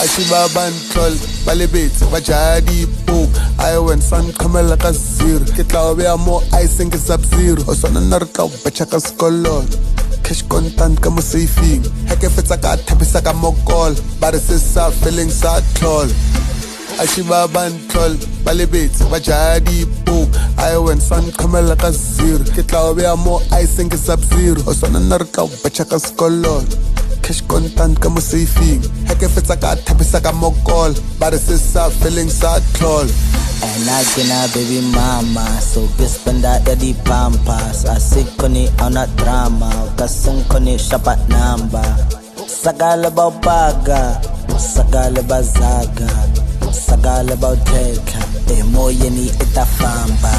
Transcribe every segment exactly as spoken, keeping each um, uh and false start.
Ashiba bantrol, balibit, bajadi book. I went sun kamela kazir. Kitla we are more icing is sub zero. Or son another bachaka skolol. Cash content kamo safing. Heck if it's a cat, tapisaka mokol. But it's a feeling sad troll. Ashiba bantrol, balibit, bajadi book. I went sun kamela kazir. Kitla we are more icing is sub zero. Or son another bachaka skolol. Cash content kamo safing. Heck if it's a cat, tapisaka mokol. But it's a feeling sad troll. And I gonna baby mama, so bispenda daddy pampas. I sick on it on a drama, kasung on it shapat namba. Sagala about baga, sagala about zaga, sagala about teka, emoyeni itafamba.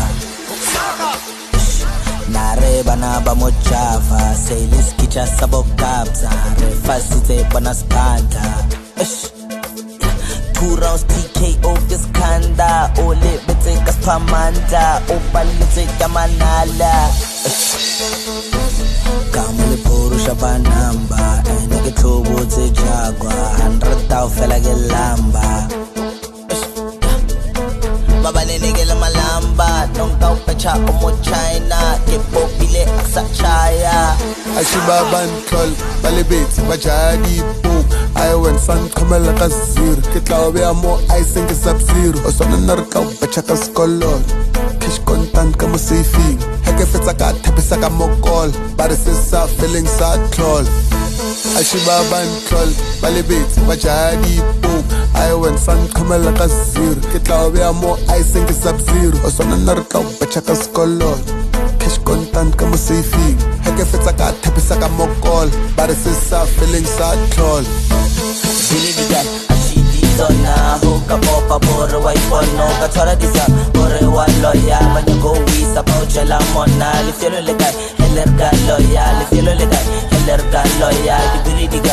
Nareba na ba mo java, say let's kicha sabo kabza, refasite banaskanda. Two rounds T K O this kanda, ole bete kaspamanda, opalite kamanala. Kamule puru shabanamba, ene ke trobo te jagwa, hundred tau fela ke lamba. Mabane nege la malamba, nong tau pecha omo China, ke popile aksa chaya. Ashiba bantrol, balibit, bajadi book. I went sun kamela kazir. Kitla we are more icing is sub zero. Or son another bachaka skolol. Cash content kamo safing. Heck if it's a cat, tapisaka mokol. But it's a feeling sad troll. Ashiba bantrol, balibit, bajadi book. I went sun kamela kazir. Kitla we are more icing is sub zero. Or son another bachaka skolol. Cash content kamo safing. Heck if it's a cat, tapisaka mokol. But it's a feeling sad troll. Billy the guy, I see this on a hook up up a wife for no Katora Disa, or a one lawyer, when you go with about Jalamona, if you're like a heller guy loyal, if you're like a heller guy loyal, the Billy the guy.